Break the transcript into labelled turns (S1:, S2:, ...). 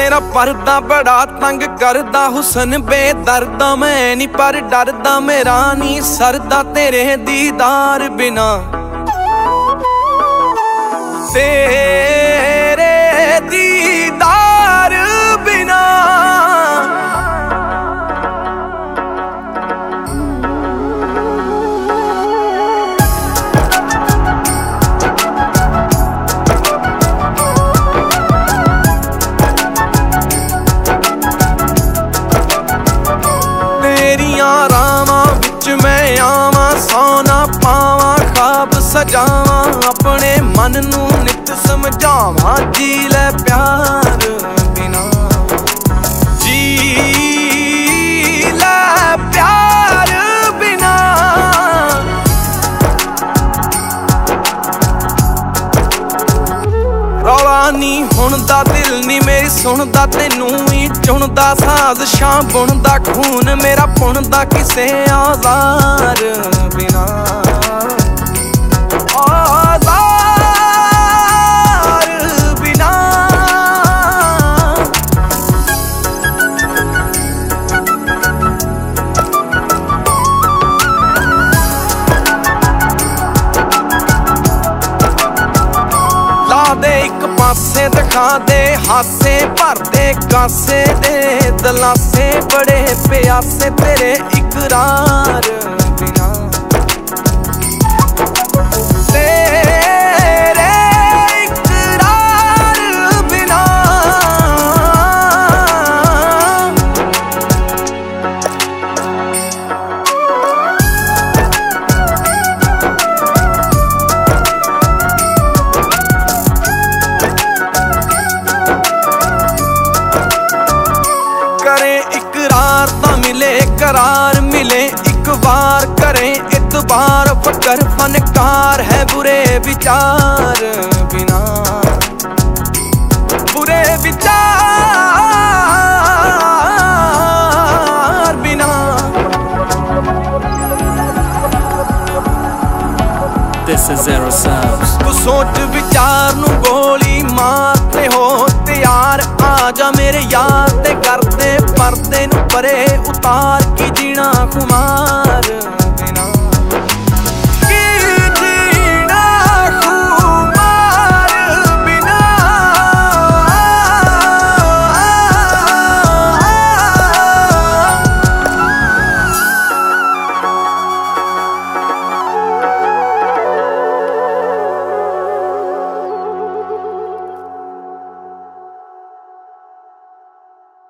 S1: तेरा पर्दा बड़ा तंग करदा, हुसन बेदर्दा मैं नी पर डरदा, मेरा नी सरदा तेरे दीदार बिना, तेरे दीदार बिना। तेरियां रावां विच मैं आवां, सौना पावां ख्वाब सजावां, अपने मन नू नित समझावां, जी ले प्यार बिना, जी ले प्यार बिना। रौला नी हुणदा, दिल नी मेरी सुणदा, तेनू ही चुणदा, साज़िशां बुणदा, खून मेरा पुणदा किसे औज़ार बिना, औज़ार बिना। ला दे एक पासे दिखा दे हासे, भर दे कासे दे दलासे, बड़े प्यासे तेरे इकरार बिना, तेरे इकरार बिना। करें इकरार ता मिले करार, मिले एक बार करें इतबार, फकर फनकार है बुरे विचार बिना, बुरे विचार बिना।
S2: This is Zero Sounds.
S1: तू सोच विचार नू गोली मारते हो तैयार, आजा मेरे यार ते करते पर्दे नू परे उतार,